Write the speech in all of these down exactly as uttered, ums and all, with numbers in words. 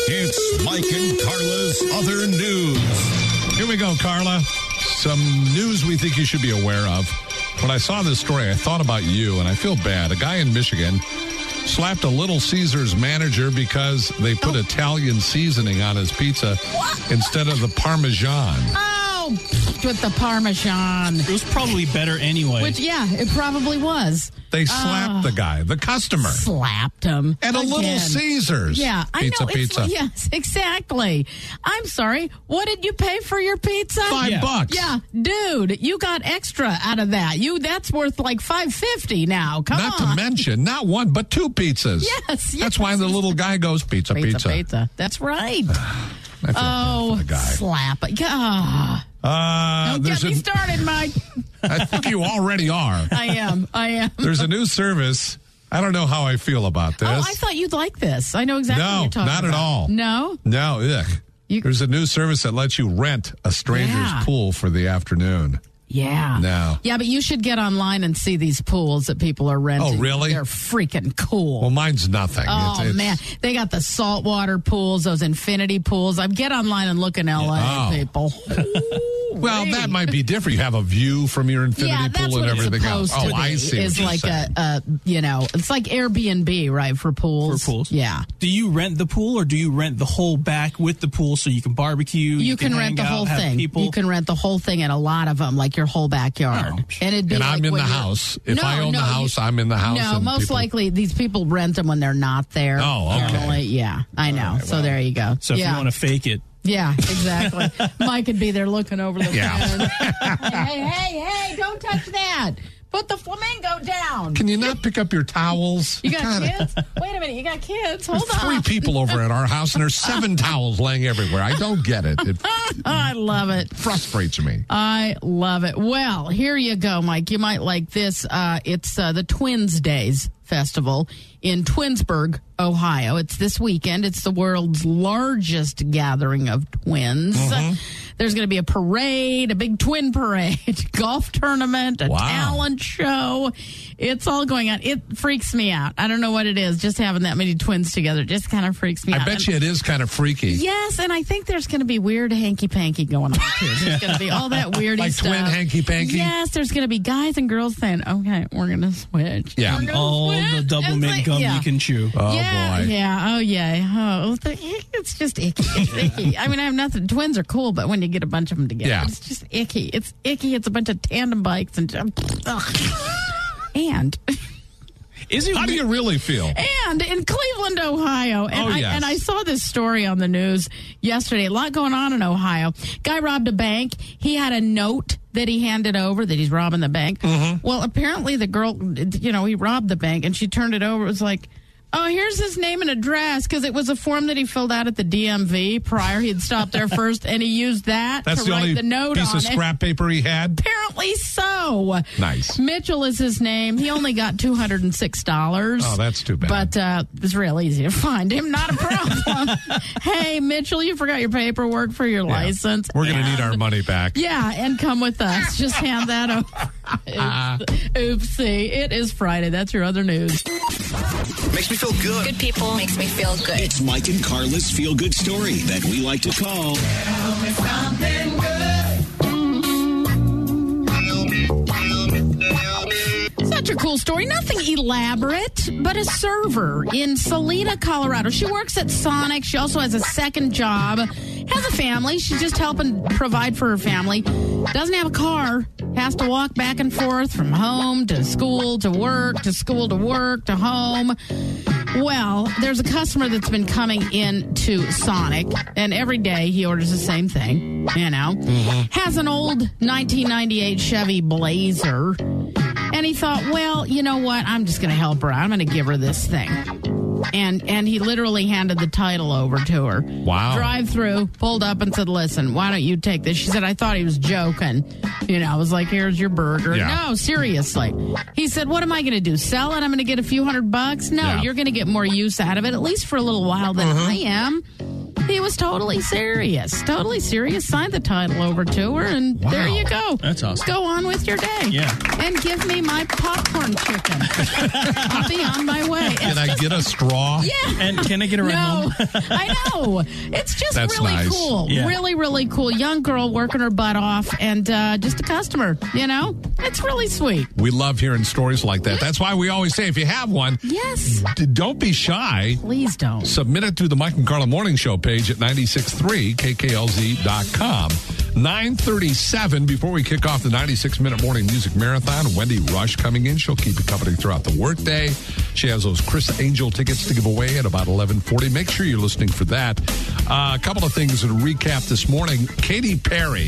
It's Mike and Carla's Other News. Here we go, Carla. Some news we think you should be aware of. When I saw this story, I thought about you, and I feel bad. A guy in Michigan slapped a Little Caesars manager because they put oh. Italian seasoning on his pizza what? instead of the Parmesan. Oh, with the Parmesan. It was probably better anyway. Which, yeah, it probably was. They slapped uh, the guy, the customer. Slapped him. At a Again. Little Caesars. Yeah, I pizza, know. It's, pizza. Yes, exactly. I'm sorry. What did you pay for your pizza? Five yeah. bucks. Yeah, dude, you got extra out of that. You That's worth like five fifty now. Come not on. Not to mention, not one, but two pizzas. Yes, yes. That's why the little guy goes, pizza, pizza. Pizza, pizza. That's right. I feel oh, bad for the guy. slap it. Ah. Uh, Don't get me a, started, Mike. I think you already are. I am. I am. There's a new service. I don't know how I feel about this. Oh, I thought you'd like this. I know exactly no, what you're talking not about. at all. No? No, ugh. You, There's a new service that lets you rent a stranger's yeah. pool for the afternoon. Yeah. No. Yeah, but you should get online and see these pools that people are renting. Oh, really? They're freaking cool. Well, mine's nothing. Oh, it's, it's, man. They got the saltwater pools, those infinity pools. I get online and look in L A, oh. people. Well, that might be different. You have a view from your infinity yeah, that's pool what and everything it's else. supposed Oh, to be, I see. Is what like you're a, a, you know, it's like Airbnb, right, for pools. For pools. Yeah. Do you rent the pool or do you rent the whole back with the pool so you can barbecue? You, you can, can rent the out, whole thing. People? You can rent the whole thing and a lot of them, like your whole backyard. Oh, and it'd be and like I'm in when the you're- house. If no, I own no, the house, you, I'm in the house. No, and most people, likely these people rent them when they're not there. Oh, okay. Normally, yeah, I know. Right, so well. there you go. So if yeah. you want to fake it. Yeah, exactly. Mike could be there looking over the Yeah. fence. hey, hey, hey, don't touch that. Put the flamingo down. Can you not pick up your towels? You got Gotta- kids? Wait a minute, you got kids? Hold There's three on. people over at our house, and there's seven towels laying everywhere. I don't get it. It I love it. frustrates me. I love it. Well, here you go, Mike. You might like this. Uh, it's uh, the Twins Days Festival in Twinsburg, Ohio. It's this weekend. It's the world's largest gathering of twins. Mm-hmm. There's going to be a parade, a big twin parade, golf tournament, a Wow. talent show. It's all going on. It freaks me out. I don't know what it is. Just having that many twins together just kind of freaks me I out. bet And- you it is kind of freaky. Yes, and I think there's going to be weird hanky-panky going on, too. There's going to be all that weirdy Like stuff. twin hanky-panky? Yes, there's going to be guys and girls saying, okay, we're going to switch. Yeah. We're gonna All switch. the double It's mint like- gum yeah. you can chew. Oh, yeah, boy. yeah, oh, yeah. Oh, the- it's just icky. It's icky. I mean, I have nothing. Twins are cool, but when you get a bunch of them together, Yeah. it's just icky. It's icky. It's a bunch of tandem bikes and... Ugh. And... Is it How do you really feel? And in Cleveland, Ohio. And, Oh, I, yes. and I saw this story on the news yesterday. A lot going on in Ohio. Guy robbed a bank. He had a note that he handed over that he's robbing the bank. Mm-hmm. Well, apparently the girl, you know, he robbed the bank and she turned it over. It was like, oh, here's his name and address, because it was a form that he filled out at the D M V prior. He had stopped there first, and he used that That's to the write only the note piece on of it. scrap paper he had? Apparently so. Nice. Mitchell is his name. He only got two hundred six dollars. Oh, that's too bad. But uh, it's real easy to find him. Not a problem. Hey, Mitchell, you forgot your paperwork for your Yeah. license. We're going to And- need our money back. Yeah, and come with us. Just hand that over. Oops. Oopsie. It is Friday. That's your other news. Makes me feel good. Good people makes me feel good. It's Mike and Carla's feel-good story that we like to call Such a cool story. Nothing elaborate, but a server in Salina, Colorado. She works at Sonic. She also has a second job. Has a family. She's just helping provide for her family. Doesn't have a car. Has to walk back and forth from home to school to work to school to work to home. Well, there's a customer that's been coming in to Sonic, and every day he orders the same thing, you know. Mm-hmm. Has an old nineteen ninety-eight Chevy Blazer. And he thought, well, you know what? I'm just going to help her out. I'm going to give her this thing. And and he literally handed the title over to her. Wow. Drive through, pulled up and said, listen, why don't you take this? She said, I thought he was joking. You know, I was like, here's your burger. Yeah. No, seriously. He said, what am I going to do? Sell it? I'm going to get a few hundred bucks? No, Yeah. you're going to get more use out of it, at least for a little while than Uh-huh. I am. He was totally serious. Totally serious. Signed the title over to her, and Wow. there you go. That's awesome. Go on with your day. Yeah. And give me my popcorn chicken. I'll be on my way. Can I get a straw? Yeah. And can I get a ride No, home? I know. It's just That's really nice. cool. Yeah. Really, really cool. Young girl working her butt off and uh, just a customer, you know? It's really sweet. We love hearing stories like that. That's why we always say if you have one, Yes. d- don't be shy. Please don't. Submit it through the Mike and Carla Morning Show page at ninety-six point three K K L Z dot com. nine thirty-seven, before we kick off the ninety-six minute morning music marathon, Wendy Rush coming in. She'll keep you company throughout the workday. She has those Chris Angel tickets to give away at about eleven forty. Make sure you're listening for that. Uh, a couple of things to recap this morning. Katy Perry.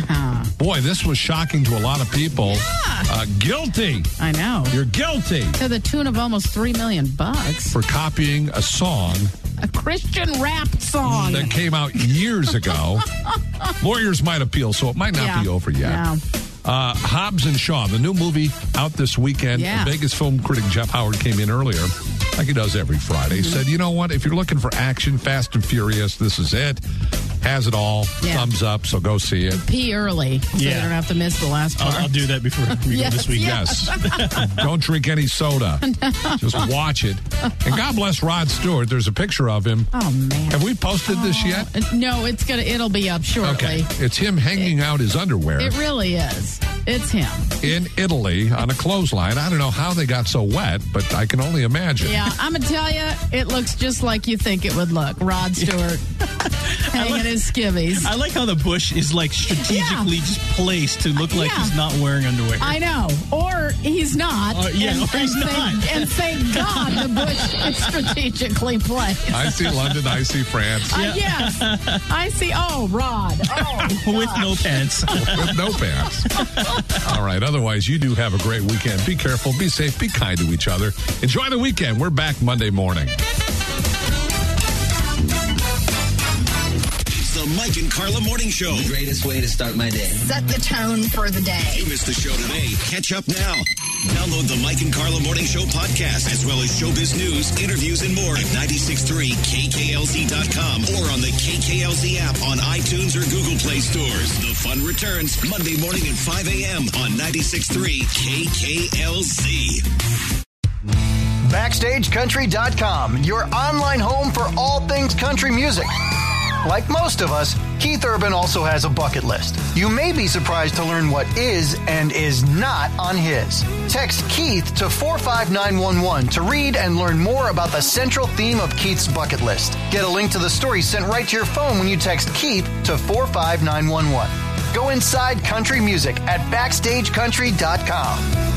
Boy, this was shocking to a lot of people. Uh, guilty. I know. You're guilty To the tune of almost three million bucks. for copying a song A Christian rap song. that came out years ago. Lawyers might appeal, so it might not Yeah. be over yet. Yeah. Uh, Hobbs and Shaw, the new movie out this weekend. Yeah. Vegas film critic Jeff Howard came in earlier, like he does every Friday, Mm-hmm. said, you know what, if you're looking for action, Fast and Furious, this is it. Has it all. Yeah. Thumbs up, so go see it. Pee early so Yeah. you don't have to miss the last part. I'll, I'll do that before we Yes, go this week. yeah. Yes. Don't drink any soda. Just watch it. And God bless Rod Stewart. There's a picture of him. Oh, man. Have we posted this yet? No, it's gonna. It'll be up shortly. Okay. It's him hanging out his underwear It really is. It's him. in Italy on a clothesline. I don't know how they got so wet, but I can only imagine. Yeah, I'm gonna tell you, it looks just like you think it would look. Rod Stewart hanging like- his skivvies. I like how the bush is like strategically just placed to look like Yeah. he's not wearing underwear. I know, or he's not. Uh, yeah, and, or he's and not. Thank, and thank God the bush is strategically placed. I see London, I see France. Uh, yes, I see. Oh, Rod. Oh, With no pants. With no pants. All right. Otherwise, you do have a great weekend. Be careful, be safe, be kind to each other. Enjoy the weekend. We're back Monday morning. It's the Mike and Carla Morning Show. The greatest way to start my day. Set the tone for the day. You missed the show today. Catch up now. Download the Mike and Carla Morning Show podcast, as well as showbiz news, interviews, and more at ninety-six point three K K L Z dot com or on the K K L Z app on iTunes or Google Play stores. The fun returns Monday morning at five a.m. on ninety-six point three K K L Z. Backstage Country dot com, your online home for all things country music. Like most of us, Keith Urban also has a bucket list. You may be surprised to learn what is and is not on his. Text Keith to four five nine one one to read and learn more about the central theme of Keith's bucket list. Get a link to the story sent right to your phone when you text Keith to four five nine one one. Go inside country music at Backstage Country dot com.